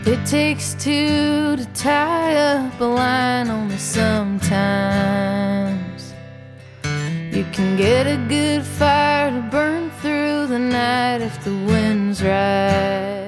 It takes two to tie up a line, only sometimes you can get a good fire to burn through the night if the wind's right.